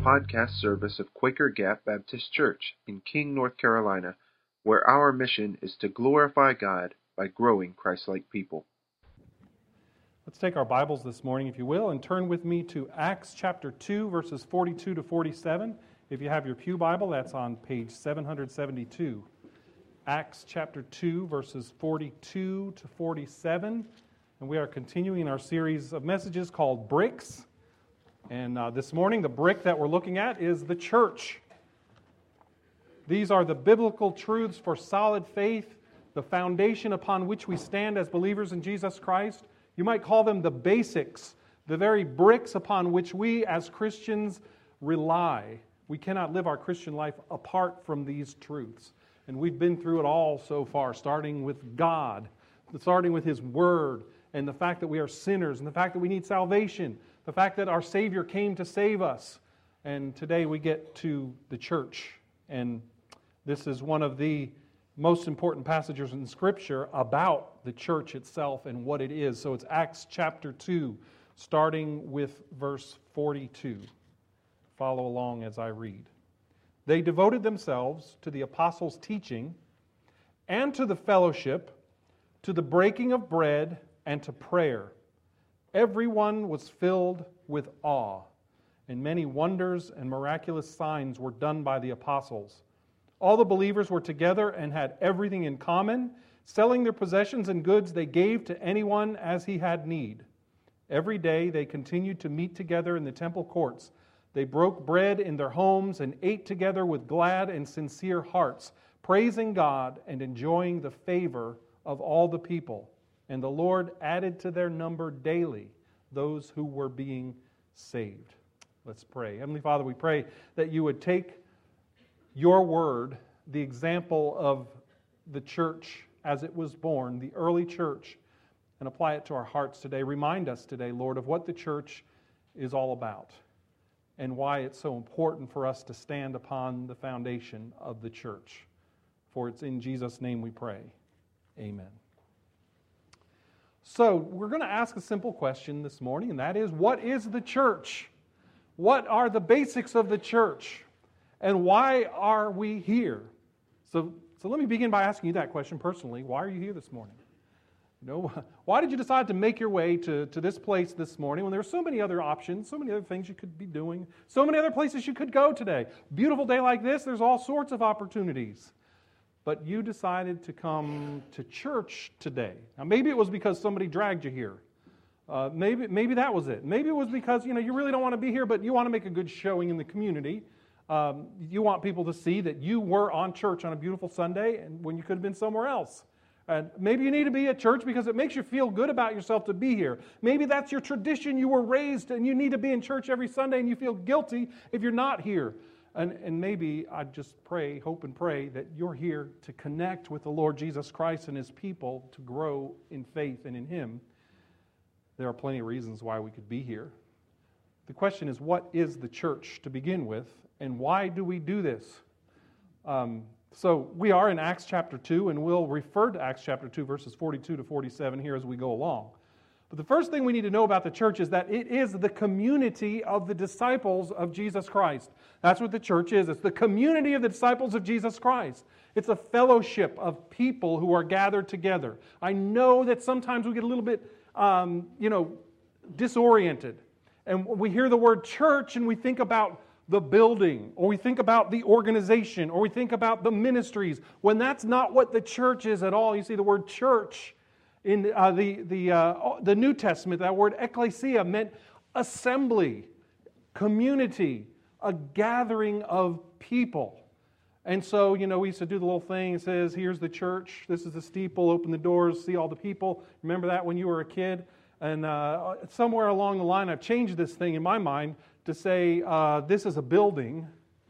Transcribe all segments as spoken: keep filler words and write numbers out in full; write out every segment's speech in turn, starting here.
podcast service of Quaker Gap Baptist Church in King, North Carolina, where our mission is to glorify God by growing Christ-like people. Let's take our Bibles this morning, if you will, and turn with me to Acts chapter two, verses forty-two to forty-seven. If you have your pew Bible, that's on page seven seventy-two. Acts chapter two, verses forty-two to forty-seven. And we are continuing our series of messages called Bricks. And uh, this morning, the brick that we're looking at is the church. These are the biblical truths for solid faith, the foundation upon which we stand as believers in Jesus Christ. You might call them the basics, the very bricks upon which we as Christians rely. We cannot live our Christian life apart from these truths. And we've been through it all so far, starting with God, starting with His Word, and the fact that we are sinners, and the fact that we need salvation, the fact that our Savior came to save us. And today we get to the church. And this is one of the most important passages in Scripture about the church itself and what it is. So it's Acts chapter two, starting with verse forty-two. Follow along as I read. They devoted themselves to the apostles' teaching and to the fellowship, to the breaking of bread and to prayer. Everyone was filled with awe, and many wonders and miraculous signs were done by the apostles. All the believers were together and had everything in common. Selling their possessions and goods, they gave to anyone as he had need. Every day they continued to meet together in the temple courts. They broke bread in their homes and ate together with glad and sincere hearts, praising God and enjoying the favor of all the people. And the Lord added to their number daily those who were being saved. Let's pray. Heavenly Father, we pray that you would take your word, the example of the church as it was born, the early church, and apply it to our hearts today. Remind us today, Lord, of what the church is all about and why it's so important for us to stand upon the foundation of the church. For it's in Jesus' name we pray. Amen. So, we're going to ask a simple question this morning, and that is, what is the church? What are the basics of the church? And why are we here? So, so let me begin by asking you that question personally. Why are you here this morning? You know, why did you decide to make your way to, to this place this morning when there are so many other options, so many other things you could be doing, so many other places you could go today? Beautiful day like this, there's all sorts of opportunities. But you decided to come to church today. Now, maybe it was because somebody dragged you here. Uh, maybe maybe that was it. Maybe it was because, you know, you really don't want to be here, but you want to make a good showing in the community. Um, you want people to see that you were on church on a beautiful Sunday and when you could have been somewhere else. And maybe you need to be at church because it makes you feel good about yourself to be here. Maybe that's your tradition. You were raised and you need to be in church every Sunday and you feel guilty if you're not here. And, and maybe I just pray, hope and pray that you're here to connect with the Lord Jesus Christ and His people to grow in faith and in Him. There are plenty of reasons why we could be here. The question is, what is the church to begin with, and why do we do this? Um, so we are in Acts chapter two, and we'll refer to Acts chapter two, verses forty-two to forty-seven here as we go along. But the first thing we need to know about the church is that it is the community of the disciples of Jesus Christ. That's what the church is. It's the community of the disciples of Jesus Christ. It's a fellowship of people who are gathered together. I know that sometimes we get a little bit, um, you know, disoriented. And we hear the word church and we think about the building, or we think about the organization, or we think about the ministries, when that's not what the church is at all. You see, the word church in uh, the the uh, the New Testament, that word ecclesia meant assembly, community, a gathering of people. And so, you know, we used to do the little thing. It says, here's the church. This is the steeple. Open the doors. See all the people. Remember that when you were a kid? And uh, somewhere along the line, I've changed this thing in my mind to say, uh, this is a building.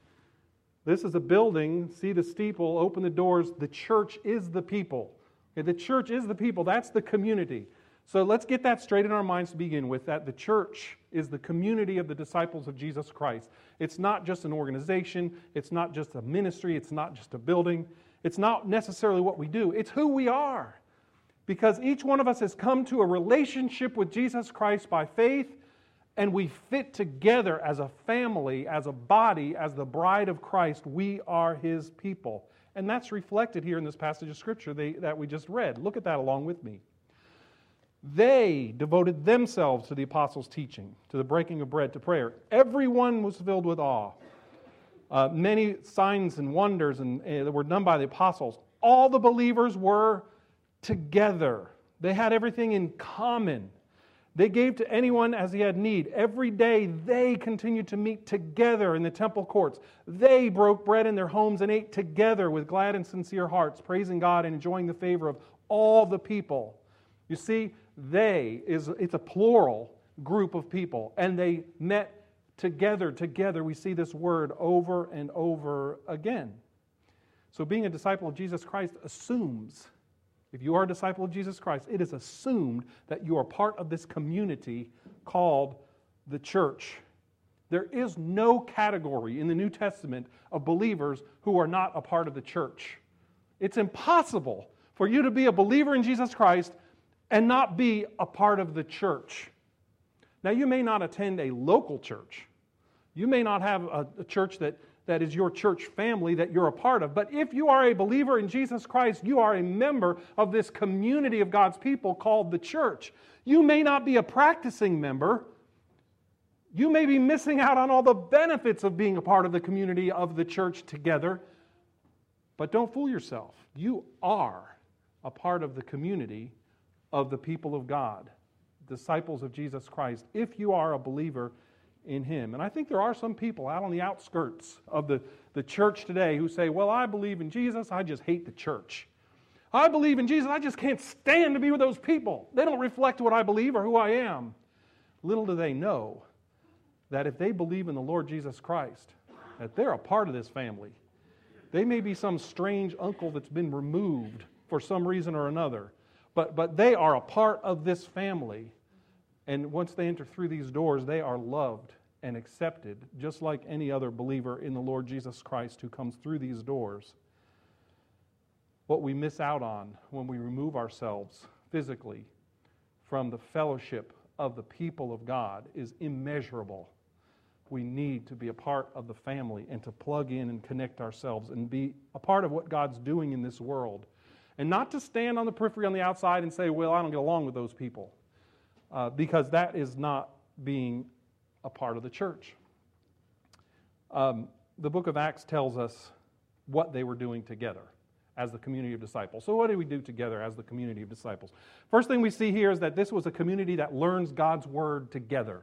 This is a building. See the steeple. Open the doors. The church is the people. Okay, the church is the people. That's the community. So let's get that straight in our minds to begin with, that the church is the community of the disciples of Jesus Christ. It's not just an organization. It's not just a ministry. It's not just a building. It's not necessarily what we do. It's who we are. Because each one of us has come to a relationship with Jesus Christ by faith, and we fit together as a family, as a body, as the bride of Christ. We are His people. And that's reflected here in this passage of Scripture they, that we just read. Look at that along with me. They devoted themselves to the apostles' teaching, to the breaking of bread, to prayer. Everyone was filled with awe. Uh, many signs and wonders and, uh, that were done by the apostles. All the believers were together. They had everything in common. They gave to anyone as he had need. Every day they continued to meet together in the temple courts. They broke bread in their homes and ate together with glad and sincere hearts, praising God and enjoying the favor of all the people. You see, they is it's a plural group of people, and they met together. Together, we see this word over and over again. So being a disciple of Jesus Christ assumes, if you are a disciple of Jesus Christ, it is assumed that you are part of this community called the church. There is no category in the New Testament of believers who are not a part of the church. It's impossible for you to be a believer in Jesus Christ and not be a part of the church. Now, you may not attend a local church. You may not have a, a church that, that is your church family that you're a part of. But if you are a believer in Jesus Christ, you are a member of this community of God's people called the church. You may not be a practicing member. You may be missing out on all the benefits of being a part of the community of the church together. But don't fool yourself. You are a part of the community of the people of God, disciples of Jesus Christ, if you are a believer in Him. And I think there are some people out on the outskirts of the, the church today who say, well, I believe in Jesus, I just hate the church. I believe in Jesus, I just can't stand to be with those people. They don't reflect what I believe or who I am. Little do they know that if they believe in the Lord Jesus Christ, that they're a part of this family. They may be some strange uncle that's been removed for some reason or another, but, but they are a part of this family. And once they enter through these doors, they are loved and accepted, just like any other believer in the Lord Jesus Christ who comes through these doors. What we miss out on when we remove ourselves physically from the fellowship of the people of God is immeasurable. We need to be a part of the family and to plug in and connect ourselves and be a part of what God's doing in this world. And not to stand on the periphery on the outside and say, well, I don't get along with those people. Uh, because that is not being a part of the church. Um, the book of Acts tells us what they were doing together as the community of disciples. So what did we do together as the community of disciples? First thing we see here is that this was a community that learns God's word together.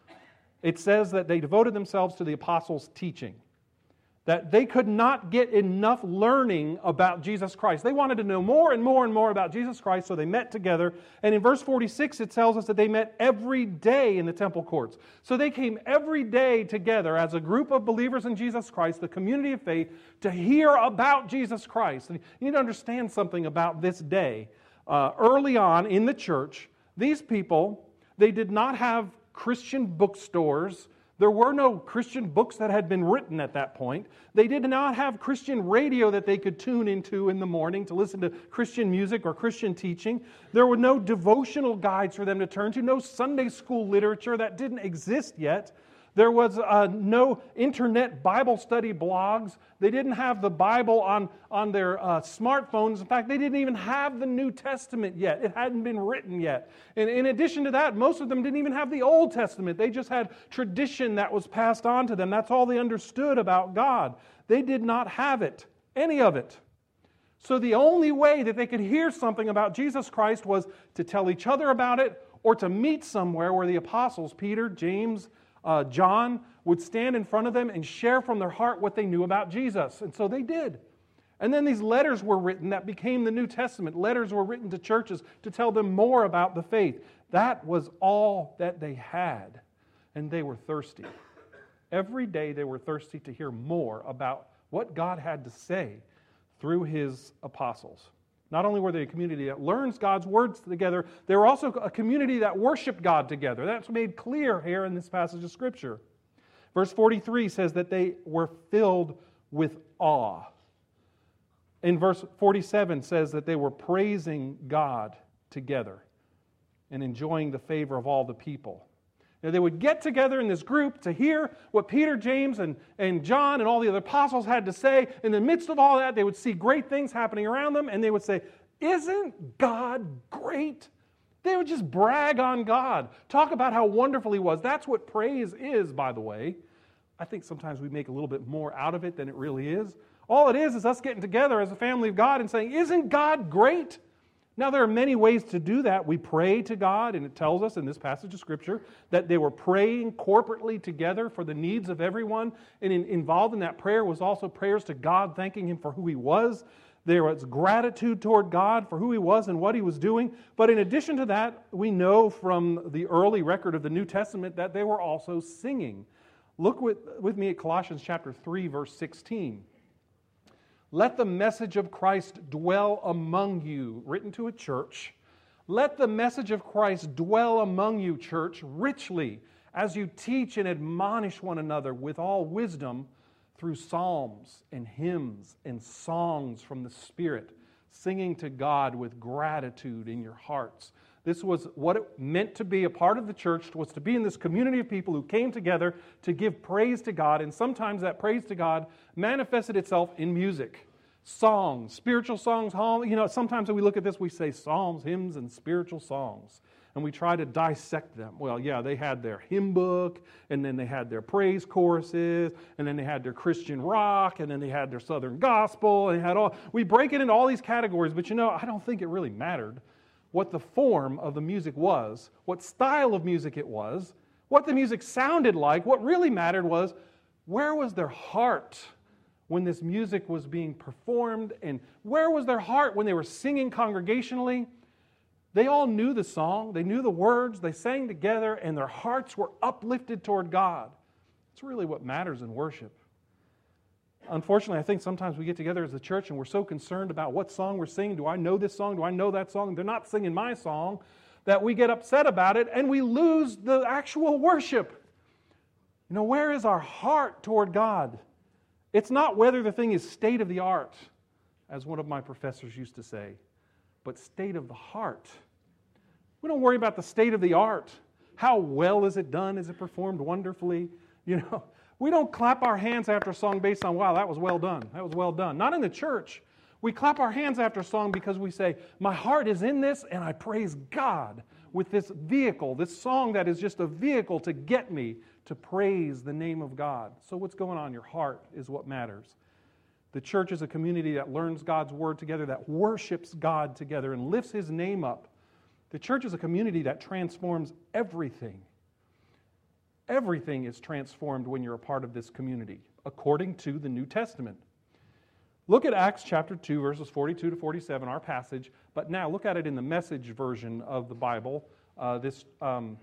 It says that they devoted themselves to the apostles' teaching, that they could not get enough learning about Jesus Christ. They wanted to know more and more and more about Jesus Christ, so they met together. And in verse forty-six, it tells us that they met every day in the temple courts. So they came every day together as a group of believers in Jesus Christ, the community of faith, to hear about Jesus Christ. And you need to understand something about this day. Uh, early on in the church, these people, they did not have Christian bookstores. There were no Christian books that had been written at that point. They did not have Christian radio that they could tune into in the morning to listen to Christian music or Christian teaching. There were no devotional guides for them to turn to, no Sunday school literature that didn't exist yet. There was uh, no internet Bible study blogs. They didn't have the Bible on, on their uh, smartphones. In fact, they didn't even have the New Testament yet. It hadn't been written yet. And in addition to that, most of them didn't even have the Old Testament. They just had tradition that was passed on to them. That's all they understood about God. They did not have it, any of it. So the only way that they could hear something about Jesus Christ was to tell each other about it or to meet somewhere where the apostles, Peter, James, Uh, John, would stand in front of them and share from their heart what they knew about Jesus. And so they did. And then these letters were written that became the New Testament. Letters were written to churches to tell them more about the faith. That was all that they had. And they were thirsty. Every day they were thirsty to hear more about what God had to say through His apostles. Not only were they a community that learns God's words together, they were also a community that worshiped God together. That's made clear here in this passage of Scripture. Verse forty-three says that they were filled with awe. In verse forty-seven says that they were praising God together and enjoying the favor of all the people. You know, they would get together in this group to hear what Peter, James, and, and John and all the other apostles had to say. In the midst of all that, they would see great things happening around them, and they would say, "Isn't God great?" They would just brag on God, talk about how wonderful He was. That's what praise is, by the way. I think sometimes we make a little bit more out of it than it really is. All it is is us getting together as a family of God and saying, "Isn't God great?" Now, there are many ways to do that. We pray to God, and it tells us in this passage of Scripture that they were praying corporately together for the needs of everyone. And in, involved in that prayer was also prayers to God, thanking Him for who He was. There was gratitude toward God for who He was and what He was doing. But in addition to that, we know from the early record of the New Testament that they were also singing. Look with, with me at Colossians chapter three, verse sixteen. "Let the message of Christ dwell among you," written to a church. "Let the message of Christ dwell among you, church, richly, as you teach and admonish one another with all wisdom through psalms and hymns and songs from the Spirit, singing to God with gratitude in your hearts." This was what it meant to be a part of the church, was to be in this community of people who came together to give praise to God, and sometimes that praise to God manifested itself in music. Songs, spiritual songs, you know, sometimes when we look at this, we say psalms, hymns, and spiritual songs, and we try to dissect them. Well, yeah, they had their hymn book, and then they had their praise choruses, and then they had their Christian rock, and then they had their Southern gospel, and they had all, we break it into all these categories, but you know, I don't think it really mattered what the form of the music was, what style of music it was, what the music sounded like. What really mattered was, where was their heart when this music was being performed, and where was their heart when they were singing congregationally? They all knew the song, they knew the words, they sang together, and their hearts were uplifted toward God. It's really what matters in worship. Unfortunately, I think sometimes we get together as a church and we're so concerned about what song we're singing. Do I know this song? Do I know that song? They're not singing my song. That we get upset about it and we lose the actual worship. You know, where is our heart toward God? It's not whether the thing is state of the art, as one of my professors used to say, but state of the heart. We don't worry about the state of the art. How well is it done? Is it performed wonderfully? You know, we don't clap our hands after a song based on, wow, that was well done. That was well done. Not in the church. We clap our hands after a song because we say, my heart is in this and I praise God with this vehicle, this song that is just a vehicle to get me to praise the name of God. So what's going on in your heart is what matters. The church is a community that learns God's word together, that worships God together and lifts His name up. The church is a community that transforms everything. Everything is transformed when you're a part of this community, according to the New Testament. Look at Acts chapter two, verses forty-two to forty-seven, our passage, but now look at it in the Message version of the Bible, uh, this, um,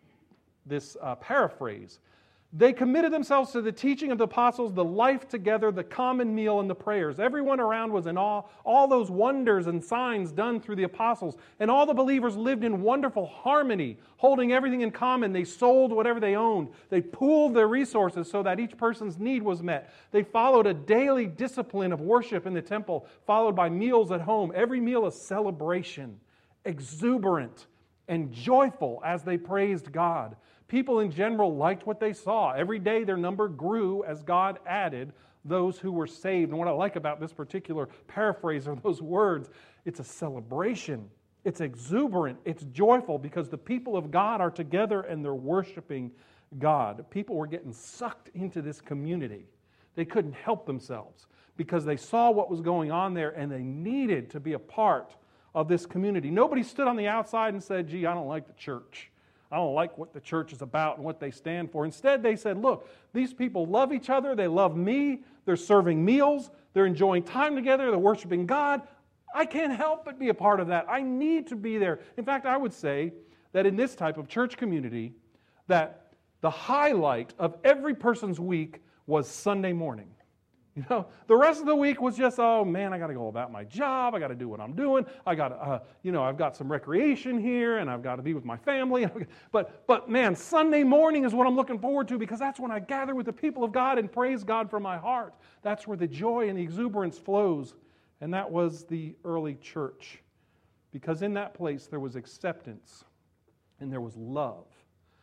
this uh, paraphrase. They committed themselves to the teaching of the apostles, the life together, the common meal, and the prayers. Everyone around was in awe. All those wonders and signs done through the apostles. And all the believers lived in wonderful harmony, holding everything in common. They sold whatever they owned. They pooled their resources so that each person's need was met. They followed a daily discipline of worship in the temple, followed by meals at home. Every meal a celebration, exuberant and joyful as they praised God. People in general liked what they saw. Every day their number grew as God added those who were saved. And what I like about this particular paraphrase are those words. It's a celebration. It's exuberant. It's joyful because the people of God are together and they're worshiping God. People were getting sucked into this community. They couldn't help themselves because they saw what was going on there and they needed to be a part of this community. Nobody stood on the outside and said, gee, I don't like the church. I don't like what the church is about and what they stand for. Instead, they said, look, these people love each other. They love me. They're serving meals. They're enjoying time together. They're worshiping God. I can't help but be a part of that. I need to be there. In fact, I would say that in this type of church community, that the highlight of every person's week was Sunday morning. You know, the rest of the week was just, oh man, I got to go about my job. I got to do what I'm doing. I got to, uh, you know, I've got some recreation here, and I've got to be with my family. But, but man, Sunday morning is what I'm looking forward to because that's when I gather with the people of God and praise God from my heart. That's where the joy and the exuberance flows, and that was the early church, because in that place there was acceptance and there was love.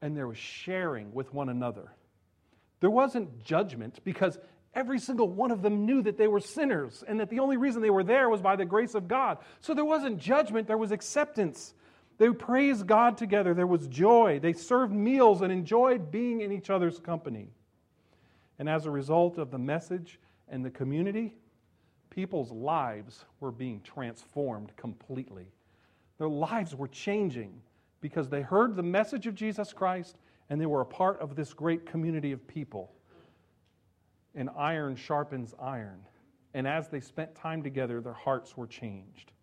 and there was sharing with one another. There wasn't judgment because every single one of them knew that they were sinners and that the only reason they were there was by the grace of God. So there wasn't judgment, there was acceptance. They praised God together, there was joy. They served meals and enjoyed being in each other's company. And as a result of the message and the community, people's lives were being transformed completely. Their lives were changing because they heard the message of Jesus Christ and they were a part of this great community of people. And iron sharpens iron. And as they spent time together, their hearts were changed.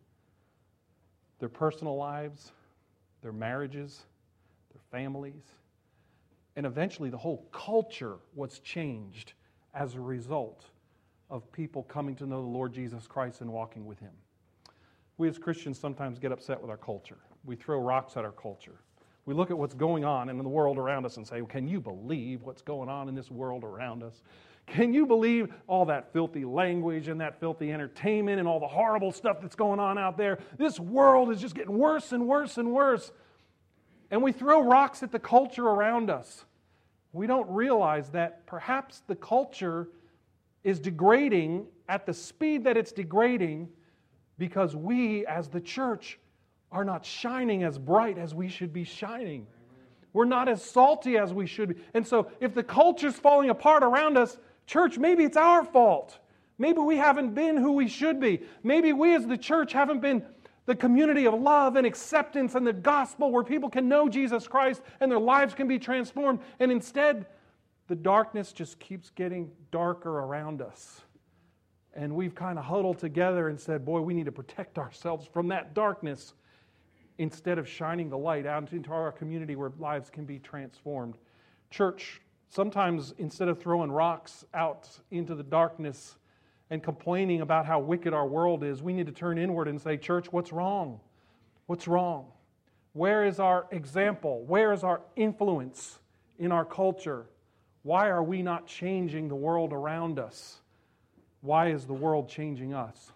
Their personal lives, their marriages, their families, and eventually the whole culture was changed as a result of people coming to know the Lord Jesus Christ and walking with Him. We as Christians sometimes get upset with our culture. We throw rocks at our culture. We look at what's going on in the world around us and say, can you believe what's going on in this world around us? Can you believe all that filthy language and that filthy entertainment and all the horrible stuff that's going on out there? This world is just getting worse and worse and worse. And we throw rocks at the culture around us. We don't realize that perhaps the culture is degrading at the speed that it's degrading because we, as the church, are not shining as bright as we should be shining. We're not as salty as we should be. And so if the culture's falling apart around us, church, maybe it's our fault. Maybe we haven't been who we should be. Maybe we as the church haven't been the community of love and acceptance and the gospel where people can know Jesus Christ and their lives can be transformed. And instead, the darkness just keeps getting darker around us. And we've kind of huddled together and said, boy, we need to protect ourselves from that darkness instead of shining the light out into our community where lives can be transformed. Church, sometimes instead of throwing rocks out into the darkness and complaining about how wicked our world is, we need to turn inward and say, church, what's wrong? What's wrong? Where is our example? Where is our influence in our culture? Why are we not changing the world around us? Why is the world changing us?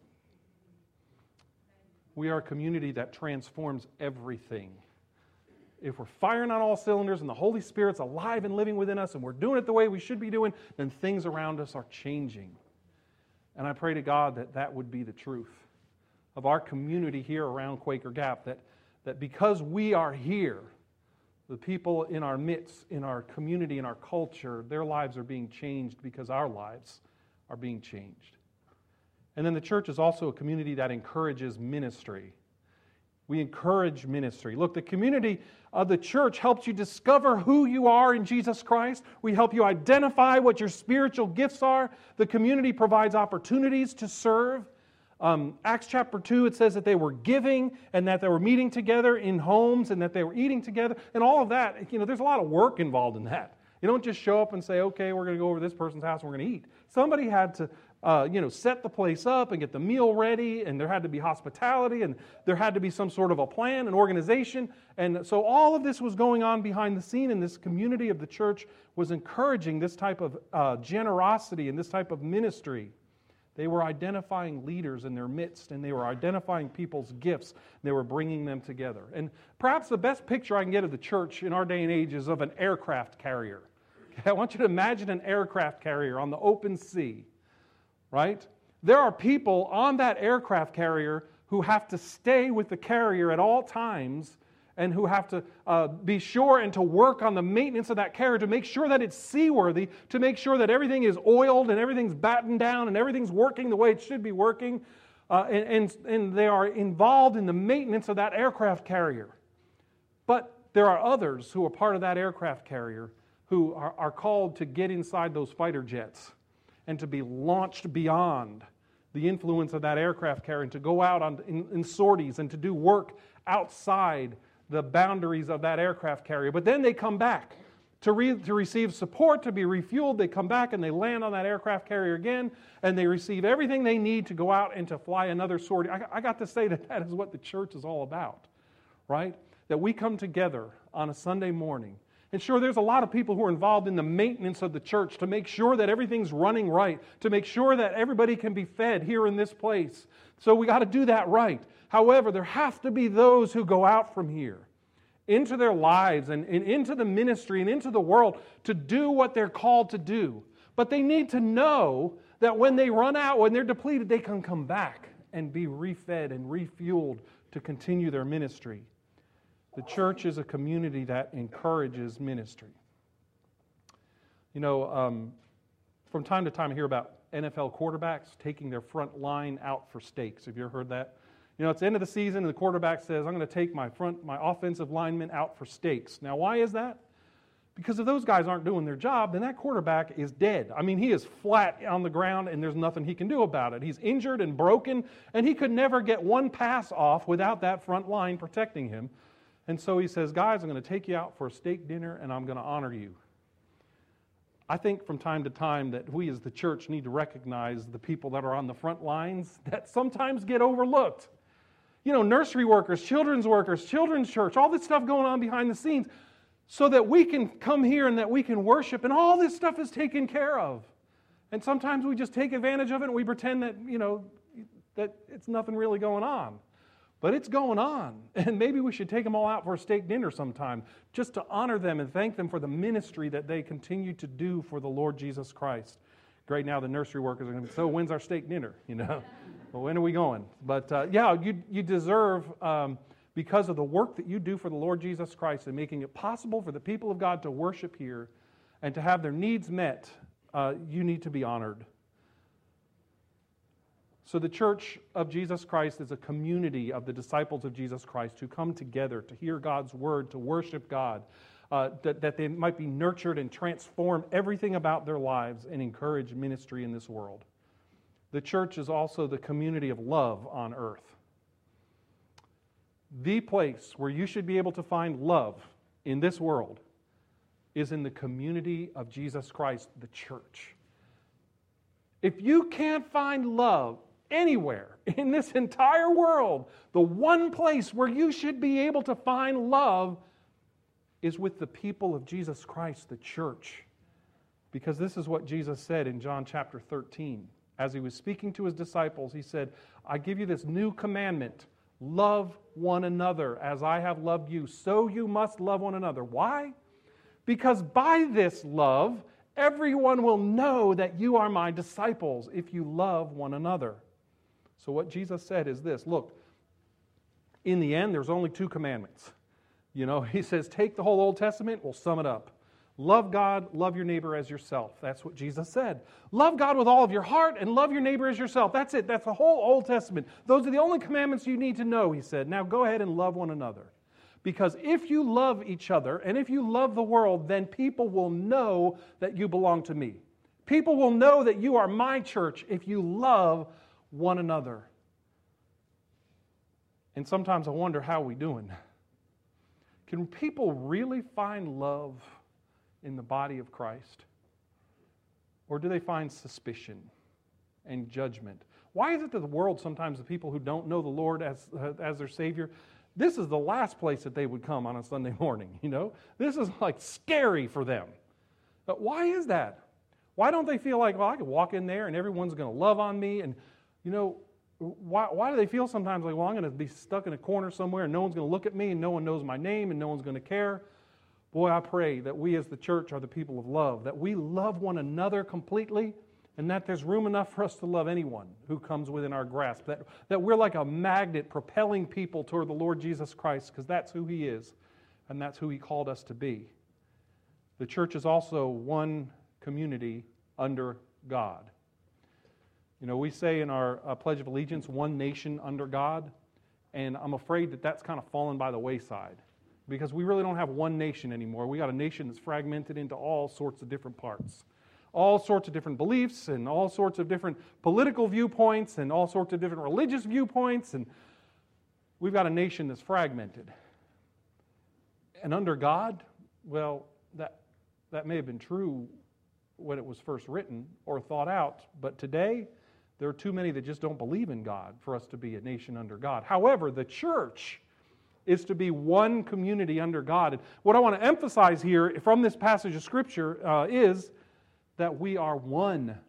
We are a community that transforms everything. If we're firing on all cylinders and the Holy Spirit's alive and living within us and we're doing it the way we should be doing, then things around us are changing. And I pray to God that that would be the truth of our community here around Quaker Gap, that, that because we are here, the people in our midst, in our community, in our culture, their lives are being changed because our lives are being changed. And then the church is also a community that encourages ministry. We encourage ministry. Look, the community of the church helps you discover who you are in Jesus Christ. We help you identify what your spiritual gifts are. The community provides opportunities to serve. Um, Acts chapter two, it says that they were giving and that they were meeting together in homes and that they were eating together. And all of that, you know, there's a lot of work involved in that. You don't just show up and say, okay, we're going to go over to this person's house and we're going to eat. Somebody had to Uh, you know, set the place up and get the meal ready, and there had to be hospitality, and there had to be some sort of a plan, an organization. And so all of this was going on behind the scene, and this community of the church was encouraging this type of uh, generosity and this type of ministry. They were identifying leaders in their midst, and they were identifying people's gifts, and they were bringing them together. And perhaps the best picture I can get of the church in our day and age is of an aircraft carrier. Okay, I want you to imagine an aircraft carrier on the open sea. Right? There are people on that aircraft carrier who have to stay with the carrier at all times and who have to uh, be sure and to work on the maintenance of that carrier to make sure that it's seaworthy, to make sure that everything is oiled and everything's battened down and everything's working the way it should be working. Uh, and, and, and they are involved in the maintenance of that aircraft carrier. But there are others who are part of that aircraft carrier who are, are called to get inside those fighter jets and to be launched beyond the influence of that aircraft carrier and to go out on, in, in sorties and to do work outside the boundaries of that aircraft carrier. But then they come back to, re, to receive support, to be refueled. They come back and they land on that aircraft carrier again, and they receive everything they need to go out and to fly another sortie. I, I got to say that that is what the church is all about, right? That we come together on a Sunday morning. And sure, there's a lot of people who are involved in the maintenance of the church to make sure that everything's running right, to make sure that everybody can be fed here in this place. So we got to do that right. However, there have to be those who go out from here into their lives and, and into the ministry and into the world to do what they're called to do. But they need to know that when they run out, when they're depleted, they can come back and be refed and refueled to continue their ministry. The church is a community that encourages ministry. You know, um, from time to time I hear about N F L quarterbacks taking their front line out for steaks. Have you ever heard that? You know, it's the end of the season and the quarterback says, I'm going to take my front, my offensive linemen out for steaks. Now, why is that? Because if those guys aren't doing their job, then that quarterback is dead. I mean, he is flat on the ground and there's nothing he can do about it. He's injured and broken, and he could never get one pass off without that front line protecting him. And so he says, guys, I'm going to take you out for a steak dinner and I'm going to honor you. I think from time to time that we as the church need to recognize the people that are on the front lines that sometimes get overlooked. You know, nursery workers, children's workers, children's church, all this stuff going on behind the scenes so that we can come here and that we can worship and all this stuff is taken care of. And sometimes we just take advantage of it and we pretend that, you know, that it's nothing really going on. But it's going on. And maybe we should take them all out for a steak dinner sometime just to honor them and thank them for the ministry that they continue to do for the Lord Jesus Christ. Great, now the nursery workers are going to, so when's our steak dinner, you know? Well, when are we going? But uh, yeah, you, you deserve, um, because of the work that you do for the Lord Jesus Christ and making it possible for the people of God to worship here and to have their needs met, uh, you need to be honored. So the Church of Jesus Christ is a community of the disciples of Jesus Christ who come together to hear God's word, to worship God, uh, that, that they might be nurtured and transform everything about their lives and encourage ministry in this world. The church is also the community of love on earth. The place where you should be able to find love in this world is in the community of Jesus Christ, the church. If you can't find love anywhere in this entire world, the one place where you should be able to find love is with the people of Jesus Christ, the church. Because this is what Jesus said in John chapter thirteen. As he was speaking to his disciples, he said, I give you this new commandment. Love one another as I have loved you. So you must love one another. Why? Because by this love, everyone will know that you are my disciples if you love one another. So what Jesus said is this. Look, in the end, there's only two commandments. You know, he says, take the whole Old Testament, we'll sum it up. Love God, love your neighbor as yourself. That's what Jesus said. Love God with all of your heart and love your neighbor as yourself. That's it. That's the whole Old Testament. Those are the only commandments you need to know, he said. Now go ahead and love one another. Because if you love each other and if you love the world, then people will know that you belong to me. People will know that you are my church if you love one another. And sometimes I wonder, how are we doing? Can people really find love in the body of Christ? Or do they find suspicion and judgment? Why is it that the world, sometimes the people who don't know the Lord as, uh, as their Savior, this is the last place that they would come on a Sunday morning, you know? This is like scary for them. But why is that? Why don't they feel like, well, I could walk in there and everyone's going to love on me? And, you know, why, why do they feel sometimes like, well, I'm going to be stuck in a corner somewhere and no one's going to look at me and no one knows my name and no one's going to care? Boy, I pray that we as the church are the people of love, that we love one another completely, and that there's room enough for us to love anyone who comes within our grasp, that, that we're like a magnet propelling people toward the Lord Jesus Christ, because that's who He is, and that's who He called us to be. The church is also one community under God. You know, we say in our uh, Pledge of Allegiance, one nation under God, and I'm afraid that that's kind of fallen by the wayside. Because we really don't have one nation anymore. We got a nation that's fragmented into all sorts of different parts. All sorts of different beliefs and all sorts of different political viewpoints and all sorts of different religious viewpoints. And we've got a nation that's fragmented. And under God, well, that, that may have been true when it was first written or thought out. But today, there are too many that just don't believe in God for us to be a nation under God. However, the church is to be one community under God. And what I want to emphasize here from this passage of Scripture uh, is that we are one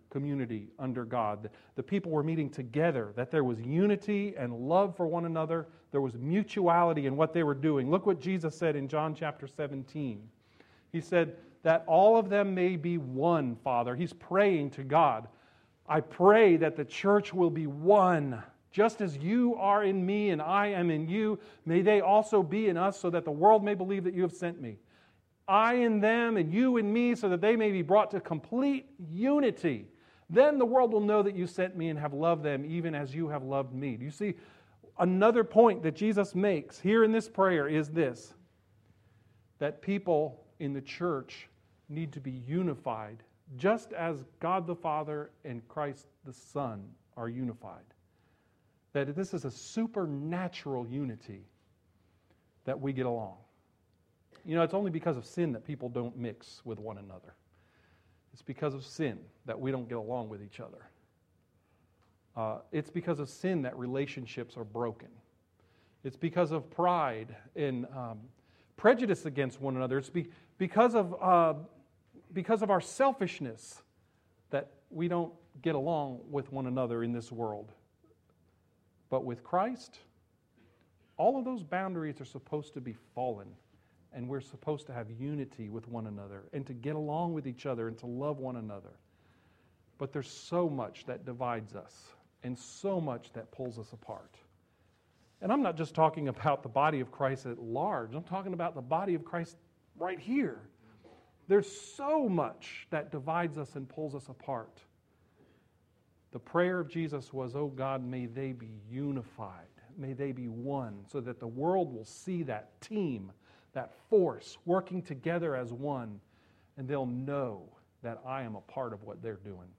community under God. The people were meeting together, that there was unity and love for one another. There was mutuality in what they were doing. Look what Jesus said in John chapter seventeen. He said that all of them may be one, Father. He's praying to God. I pray that the church will be one. Just as you are in me and I am in you, may they also be in us so that the world may believe that you have sent me. I in them and you in me so that they may be brought to complete unity. Then the world will know that you sent me and have loved them even as you have loved me. Do you see? Another point that Jesus makes here in this prayer is this, that people in the church need to be unified just as God the Father and Christ the Son are unified. That this is a supernatural unity that we get along. You know, it's only because of sin that people don't mix with one another. It's because of sin that we don't get along with each other. Uh, it's because of sin that relationships are broken. It's because of pride and um, prejudice against one another. It's be, because of uh, because of our selfishness that we don't get along with one another in this world. But with Christ, all of those boundaries are supposed to be fallen. And we're supposed to have unity with one another and to get along with each other and to love one another. But there's so much that divides us and so much that pulls us apart. And I'm not just talking about the body of Christ at large. I'm talking about the body of Christ right here. There's so much that divides us and pulls us apart. The prayer of Jesus was, oh God, may they be unified. May they be one so that the world will see that team, that force working together as one, and they'll know that I am a part of what they're doing.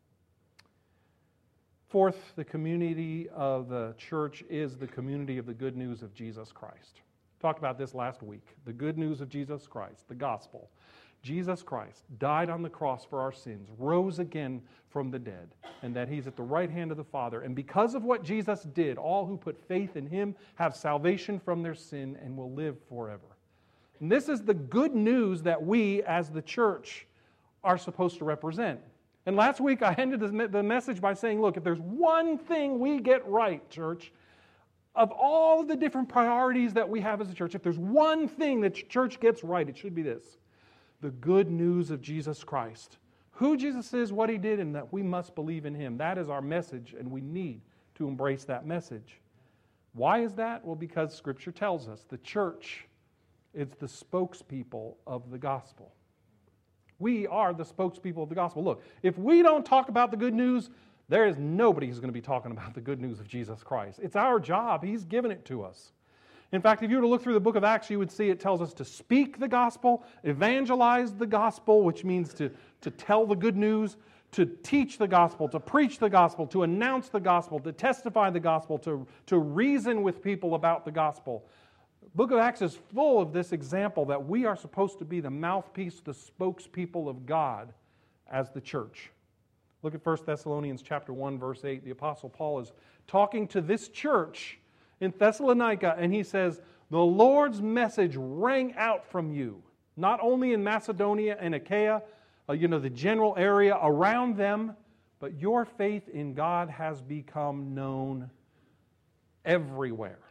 Fourth, the community of the church is the community of the good news of Jesus Christ. Talked about this last week. The good news of Jesus Christ, the gospel. Jesus Christ died on the cross for our sins, rose again from the dead, and that He's at the right hand of the Father. And because of what Jesus did, all who put faith in Him have salvation from their sin and will live forever. And this is the good news that we, as the church, are supposed to represent. And last week I ended the message by saying, look, if there's one thing we get right, church, of all the different priorities that we have as a church, if there's one thing that church gets right, it should be this. The good news of Jesus Christ. Who Jesus is, what He did, and that we must believe in Him. That is our message, and we need to embrace that message. Why is that? Well, because Scripture tells us the church is the spokespeople of the gospel. We are the spokespeople of the gospel. Look, if we don't talk about the good news, there is nobody who's going to be talking about the good news of Jesus Christ. It's our job. He's given it to us. In fact, if you were to look through the book of Acts, you would see it tells us to speak the gospel, evangelize the gospel, which means to, to tell the good news, to teach the gospel, to preach the gospel, to announce the gospel, to testify the gospel, to, to reason with people about the gospel. The book of Acts is full of this example that we are supposed to be the mouthpiece, the spokespeople of God as the church. Look at First Thessalonians chapter one, verse eight. The Apostle Paul is talking to this church in Thessalonica, and he says, the Lord's message rang out from you, not only in Macedonia and Achaia, uh, you know, the general area around them, but your faith in God has become known everywhere.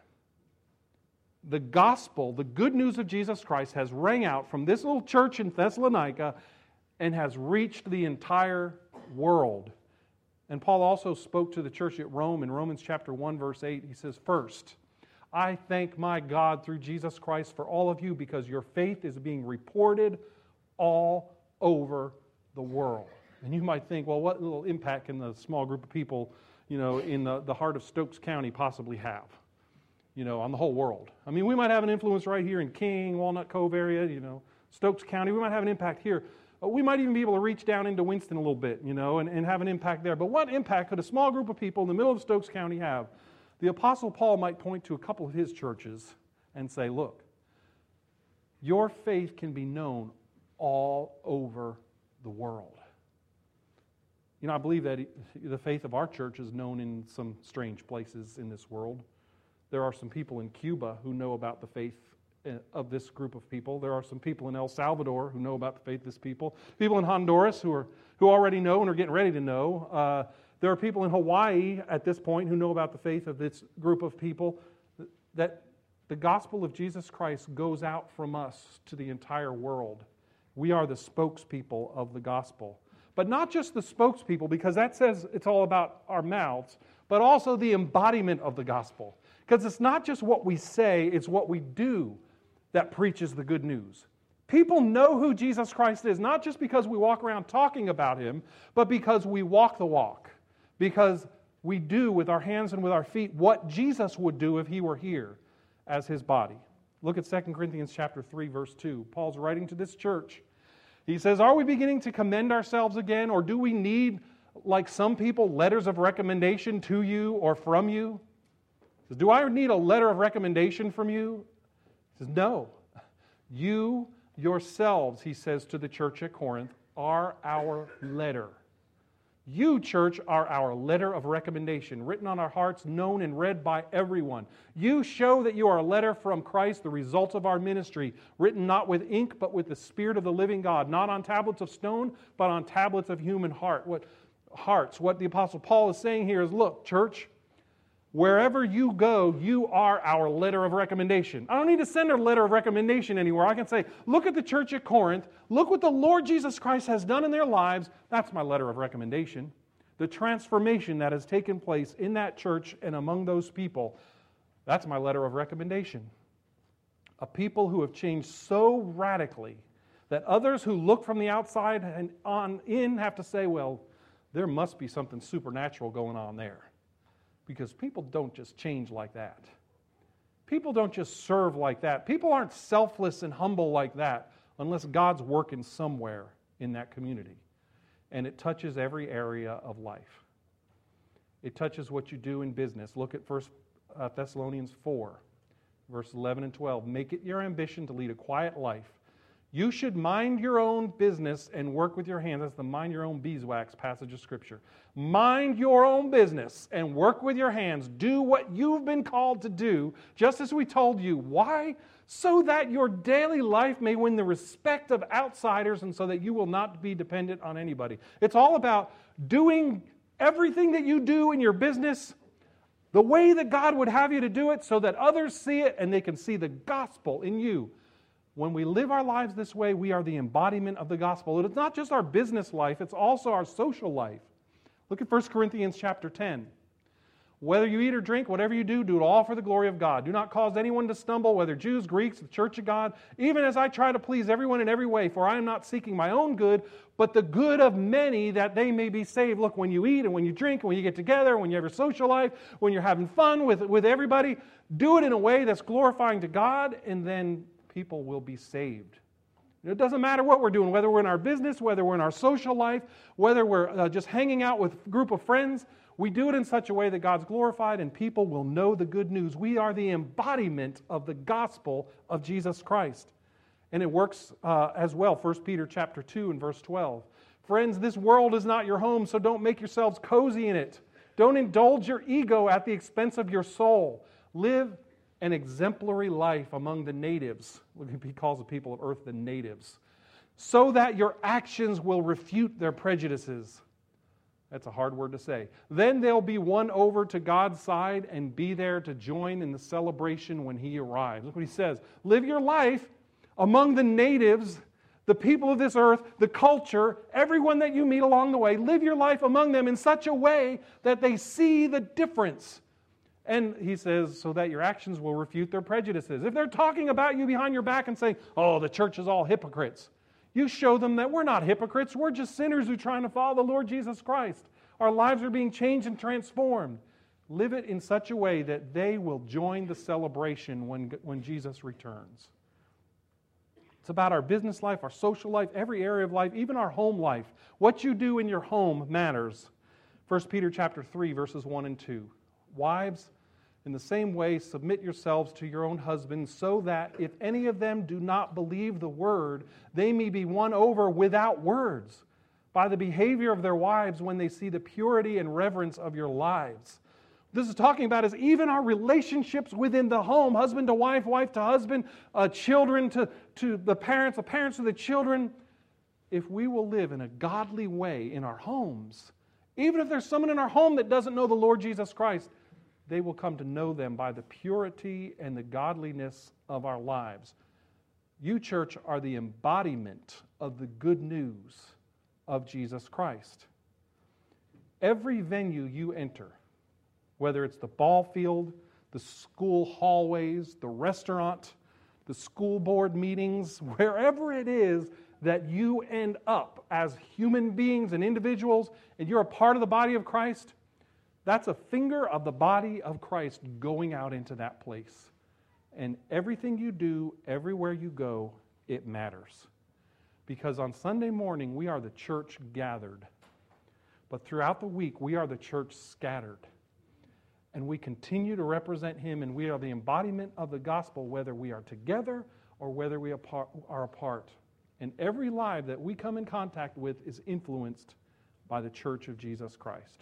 The gospel, the good news of Jesus Christ, has rang out from this little church in Thessalonica and has reached the entire world. And Paul also spoke to the church at Rome in Romans chapter one, verse eight. He says, first, I thank my God through Jesus Christ for all of you because your faith is being reported all over the world. And you might think, well, what little impact can the small group of people, you know, in the, the heart of Stokes County possibly have, you know, on the whole world? I mean, we might have an influence right here in King, Walnut Cove area, you know, Stokes County. We might have an impact here. We might even be able to reach down into Winston a little bit, you know, and, and have an impact there. But what impact could a small group of people in the middle of Stokes County have? The Apostle Paul might point to a couple of his churches and say, look, your faith can be known all over the world. You know, I believe that the faith of our church is known in some strange places in this world. There are some people in Cuba who know about the faith of this group of people. There are some people in El Salvador who know about the faith of this people. People in Honduras who are who already know and are getting ready to know. Uh, there are people in Hawaii at this point who know about the faith of this group of people. That the gospel of Jesus Christ goes out from us to the entire world. We are the spokespeople of the gospel. But not just the spokespeople, because that says it's all about our mouths, but also the embodiment of the gospel. Because it's not just what we say, it's what we do that preaches the good news. People know who Jesus Christ is, not just because we walk around talking about Him, but because we walk the walk. Because we do with our hands and with our feet what Jesus would do if He were here as His body. Look at Second Corinthians chapter three, verse two. Paul's writing to this church. He says, are we beginning to commend ourselves again, or do we need, like some people, letters of recommendation to you or from you? He says, do I need a letter of recommendation from you? He says, no. You yourselves, he says to the church at Corinth, are our letter. You, church, are our letter of recommendation, written on our hearts, known and read by everyone. You show that you are a letter from Christ, the result of our ministry, written not with ink, but with the Spirit of the living God, not on tablets of stone, but on tablets of human heart. What hearts? What the Apostle Paul is saying here is, look, church, wherever you go, you are our letter of recommendation. I don't need to send a letter of recommendation anywhere. I can say, look at the church at Corinth. Look what the Lord Jesus Christ has done in their lives. That's my letter of recommendation. The transformation that has taken place in that church and among those people, that's my letter of recommendation. A people who have changed so radically that others who look from the outside and on in have to say, well, there must be something supernatural going on there. Because people don't just change like that. People don't just serve like that. People aren't selfless and humble like that unless God's working somewhere in that community. And it touches every area of life. It touches what you do in business. Look at First Thessalonians four, verse eleven and twelve. Make it your ambition to lead a quiet life. You should mind your own business and work with your hands. That's the mind your own beeswax passage of Scripture. Mind your own business and work with your hands. Do what you've been called to do, just as we told you. Why? So that your daily life may win the respect of outsiders and so that you will not be dependent on anybody. It's all about doing everything that you do in your business the way that God would have you to do it so that others see it and they can see the gospel in you. When we live our lives this way, we are the embodiment of the gospel. It's not just our business life, it's also our social life. Look at First Corinthians chapter ten. Whether you eat or drink, whatever you do, do it all for the glory of God. Do not cause anyone to stumble, whether Jews, Greeks, the church of God, even as I try to please everyone in every way, for I am not seeking my own good, but the good of many that they may be saved. Look, when you eat and when you drink and when you get together, when you have your social life, when you're having fun with, with everybody, do it in a way that's glorifying to God, and then people will be saved. It doesn't matter what we're doing, whether we're in our business, whether we're in our social life, whether we're uh, just hanging out with a group of friends, we do it in such a way that God's glorified and people will know the good news. We are the embodiment of the gospel of Jesus Christ. And it works uh, as well. First Peter chapter two and verse twelve. Friends, this world is not your home, so don't make yourselves cozy in it. Don't indulge your ego at the expense of your soul. Live an exemplary life among the natives. He calls the people of earth the natives. So that your actions will refute their prejudices. That's a hard word to say. Then they'll be won over to God's side and be there to join in the celebration when He arrives. Look what he says. Live your life among the natives, the people of this earth, the culture, everyone that you meet along the way. Live your life among them in such a way that they see the difference. And he says, so that your actions will refute their prejudices. If they're talking about you behind your back and saying, oh, the church is all hypocrites, you show them that we're not hypocrites. We're just sinners who are trying to follow the Lord Jesus Christ. Our lives are being changed and transformed. Live it in such a way that they will join the celebration when, when Jesus returns. It's about our business life, our social life, every area of life, even our home life. What you do in your home matters. First Peter chapter three, verses one and two. Wives, in the same way, submit yourselves to your own husbands, so that if any of them do not believe the word, they may be won over without words by the behavior of their wives when they see the purity and reverence of your lives. this is talking about is even our relationships within the home, husband to wife, wife to husband, uh, children to, to the parents, the parents to the children. If we will live in a godly way in our homes, even if there's someone in our home that doesn't know the Lord Jesus Christ, they will come to know them by the purity and the godliness of our lives. You, church, are the embodiment of the good news of Jesus Christ. Every venue you enter, whether it's the ball field, the school hallways, the restaurant, the school board meetings, wherever it is that you end up as human beings and individuals, and you're a part of the body of Christ, that's a finger of the body of Christ going out into that place. And everything you do, everywhere you go, it matters. Because on Sunday morning, we are the church gathered. But throughout the week, we are the church scattered. And we continue to represent Him, and we are the embodiment of the gospel, whether we are together or whether we are apart. And every life that we come in contact with is influenced by the church of Jesus Christ.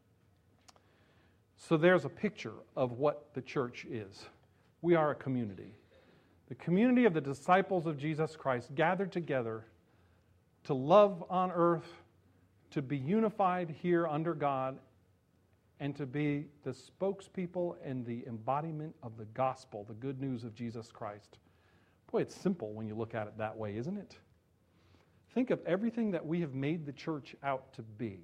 So there's a picture of what the church is. We are a community. The community of the disciples of Jesus Christ gathered together to love on earth, to be unified here under God, and to be the spokespeople and the embodiment of the gospel, the good news of Jesus Christ. Boy, it's simple when you look at it that way, isn't it? Think of everything that we have made the church out to be.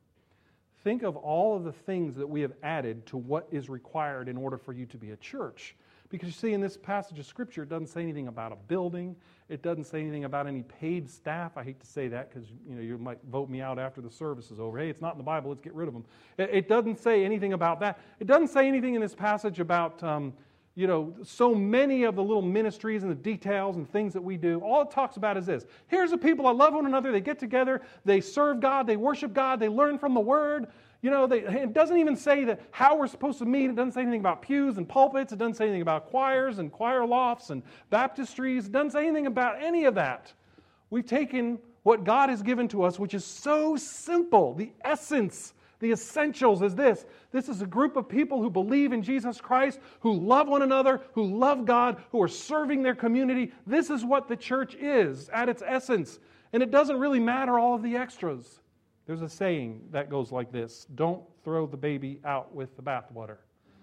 Think of all of the things that we have added to what is required in order for you to be a church. Because you see, in this passage of Scripture, it doesn't say anything about a building. It doesn't say anything about any paid staff. I hate to say that because you know you might vote me out after the service is over. Hey, it's not in the Bible. Let's get rid of them. It, it doesn't say anything about that. It doesn't say anything in this passage about um, you know so many of the little ministries and the details and things that we do. All it talks about is this. Here's the people that love one another. They get together. They serve God. They worship God. They learn from the Word. You know, they, it doesn't even say that how we're supposed to meet. It doesn't say anything about pews and pulpits. It doesn't say anything about choirs and choir lofts and baptistries. It doesn't say anything about any of that. We've taken what God has given to us, which is so simple. The essence, the essentials is this. This is a group of people who believe in Jesus Christ, who love one another, who love God, who are serving their community. This is what the church is at its essence. And it doesn't really matter all of the extras. There's a saying that goes like this: don't throw the baby out with the bathwater.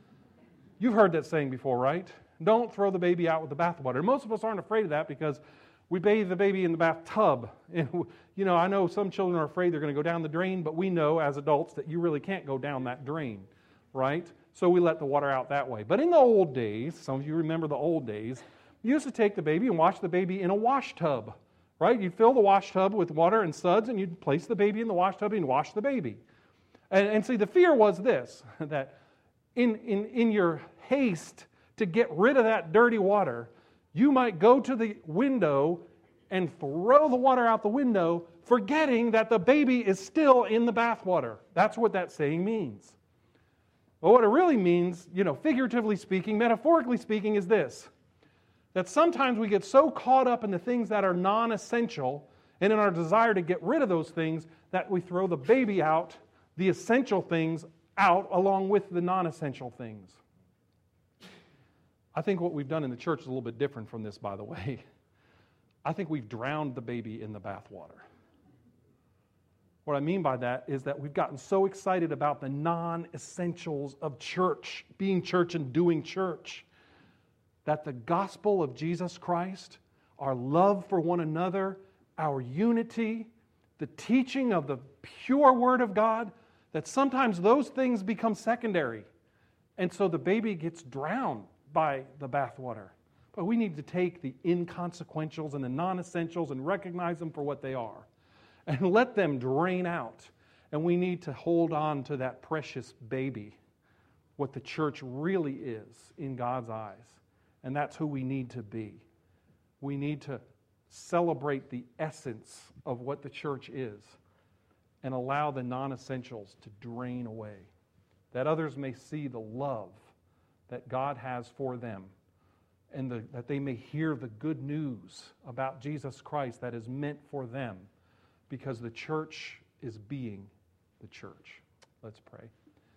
You've heard that saying before, right? Don't throw the baby out with the bathwater. Most of us aren't afraid of that because we bathe the baby in the bathtub. And, you know, I know some children are afraid they're going to go down the drain, but we know as adults that you really can't go down that drain, right? So we let the water out that way. But in the old days, some of you remember the old days, you used to take the baby and wash the baby in a wash tub. Right? You'd fill the wash tub with water and suds, and you'd place the baby in the wash tub and wash the baby. And, and see, the fear was this, that in, in, in your haste to get rid of that dirty water, you might go to the window and throw the water out the window, forgetting that the baby is still in the bathwater. That's what that saying means. But what it really means, you know, figuratively speaking, metaphorically speaking, is this: that sometimes we get so caught up in the things that are non-essential and in our desire to get rid of those things that we throw the baby out, the essential things out, along with the non-essential things. I think what we've done in the church is a little bit different from this, by the way. I think we've drowned the baby in the bathwater. What I mean by that is that we've gotten so excited about the non-essentials of church, being church and doing church, that the gospel of Jesus Christ, our love for one another, our unity, the teaching of the pure Word of God, that sometimes those things become secondary. And so the baby gets drowned by the bathwater. But we need to take the inconsequentials and the non-essentials and recognize them for what they are and let them drain out. And we need to hold on to that precious baby, what the church really is in God's eyes. And that's who we need to be. We need to celebrate the essence of what the church is and allow the non-essentials to drain away, that others may see the love that God has for them, and the, that they may hear the good news about Jesus Christ that is meant for them, because the church is being the church. Let's pray.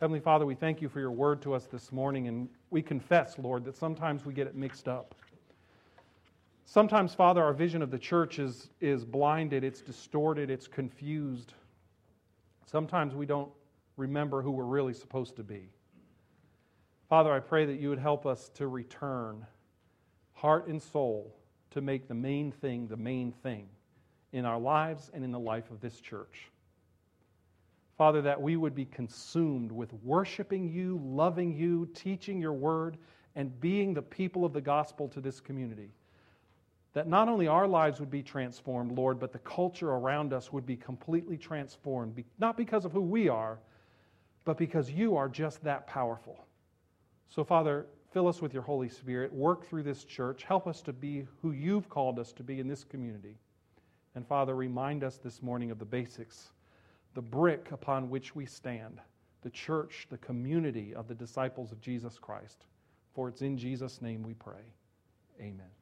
Heavenly Father, we thank you for your word to us this morning, and we confess, Lord, that sometimes we get it mixed up. Sometimes, Father, our vision of the church is, is blinded, it's distorted, it's confused. Sometimes we don't remember who we're really supposed to be. Father, I pray that you would help us to return, heart and soul, to make the main thing the main thing in our lives and in the life of this church. Father, that we would be consumed with worshiping you, loving you, teaching your word, and being the people of the gospel to this community. That not only our lives would be transformed, Lord, but the culture around us would be completely transformed, not because of who we are, but because you are just that powerful. So, Father, fill us with your Holy Spirit, work through this church, help us to be who you've called us to be in this community. And Father, remind us this morning of the basics, the brick upon which we stand, the church, the community of the disciples of Jesus Christ. For it's in Jesus' name we pray. Amen.